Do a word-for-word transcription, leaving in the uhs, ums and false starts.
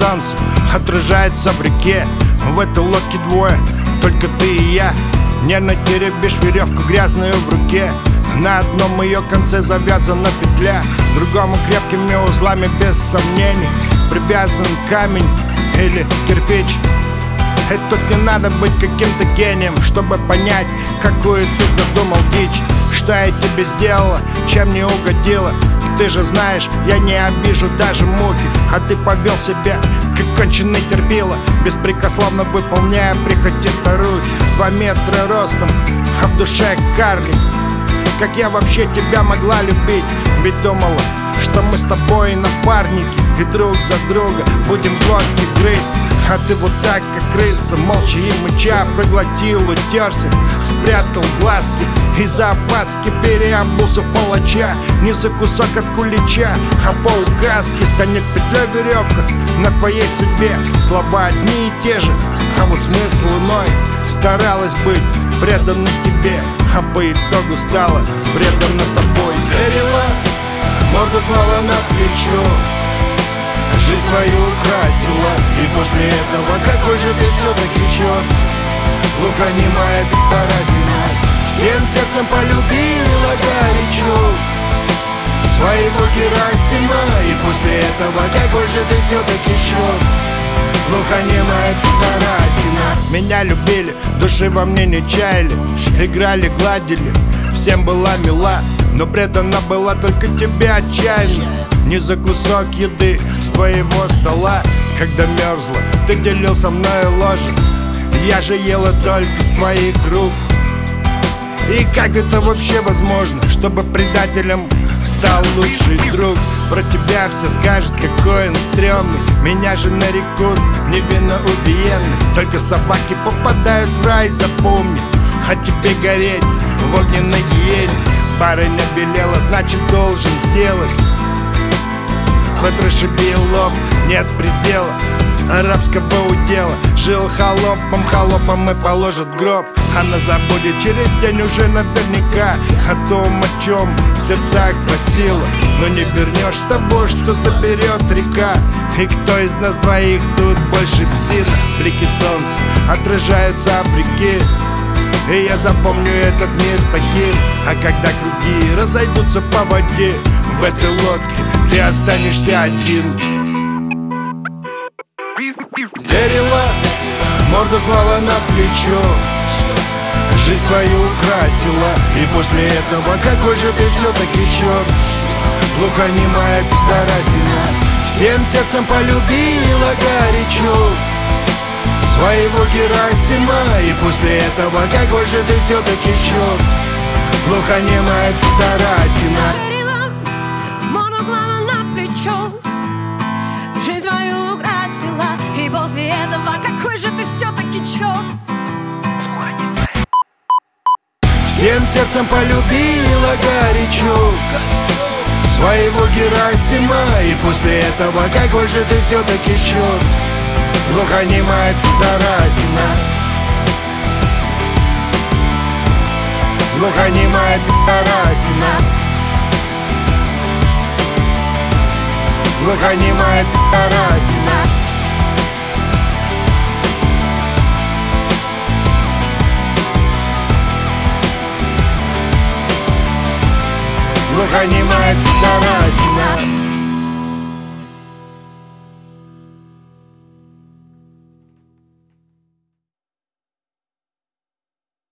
солнце отражается в реке. В этой лодке двое, только ты и я. Нервно теребишь веревку грязную в руке. На одном ее конце завязана петля, другому крепкими узлами без сомнений привязан камень или кирпич. И тут не надо быть каким-то гением, чтобы понять, какую ты задумал дичь. Что я тебе сделала, чем не угодила? Ты же знаешь, я не обижу даже мухи. А ты повел себя, как конченый терпила, беспрекословно выполняя прихоти старухи. Два метра ростом, а в душе карлик. Как я вообще тебя могла любить? Ведь думала, что мы с тобой напарники, и друг за друга будем глотки грызть. А ты вот так, как крыса, молча и мыча, проглотил, утерся, спрятал глазки и за опаски переобулся в палача. Не за кусок от кулича, а по указке станет петлей веревка на твоей судьбе. Слова одни и те же, а вот смысл иной. Старалась быть преданной тебе, а по итогу стала предана тобой. Верила, морду клала на плечо, жизнь твою украсила. И после этого какой же ты все-таки черт? Глухонемая пидорасина. Всем сердцем полюбила горячо своего Герасима. И после этого какой же ты все-таки черт? Глухонемая пидорасина. Меня любили, души во мне не чаяли, играли, гладили, всем была мила, но предана была только тебе отчаянно. Не за кусок еды с твоего стола, когда мерзла, ты делил со мной ложе. Я же ела только с твоих рук. И как это вообще возможно, чтобы предателем стал лучший друг? Про тебя все скажут, какой он стрёмный. Меня же нарекут невинно убиенный. Только собаки попадают в рай, запомни. А тебе гореть в огненной гиене. Барыня белела, значит должен сделать. Хоть расшиби лоб, нет предела арабского удела. Жил холопом, холопом и положит в гроб. Она забудет через день уже наверняка о том, о чем в сердцах просила. Но не вернешь того, что заберет река. И кто из нас двоих тут больше псина? Блики солнца отражаются в реке, и я запомню этот мир таким. А когда круги разойдутся по воде, в этой лодке ты останешься один. Верила, морду клала на плечо, жизнь твою украсила. И после этого какой же ты все-таки черт? Глухонемая пидорасина. Всем сердцем полюбила горячо своего Герасима. И после этого какой же ты все-таки черт? Глухонемая пидорасина. Верила, морду клала на плечо, жизнь твою украсила. И после этого какой же ты все-таки черт? Всем сердцем полюбила горячо своего Герасима. И после этого какой же ты все-таки черт? Глухонемая пидорасина. Глухонемая пидорасина. Глухонемая пидорасина. Глухонемая пидорасина.